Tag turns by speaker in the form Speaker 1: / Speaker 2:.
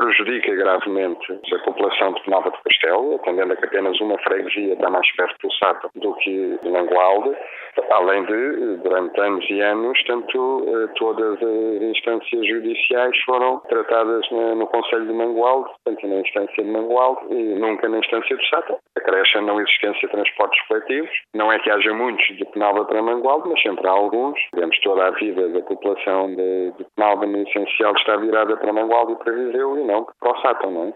Speaker 1: prejudica gravemente a população de Penalva do Castelo, atendendo a que apenas uma freguesia está mais perto do Sátão do que de Mangualde, além de, durante anos e anos, todas as instâncias judiciais foram tratadas no Conselho de Mangualde, portanto na instância de Mangualde e nunca na instância de Sátão. Acresce a não existência de transportes coletivos. Não é que haja muitos de Penalva para Mangualde, mas sempre há alguns. Vemos toda a vida da população de Penalva, no essencial, está virada para Mangualde e para Viseu e não para o Sátão, não é?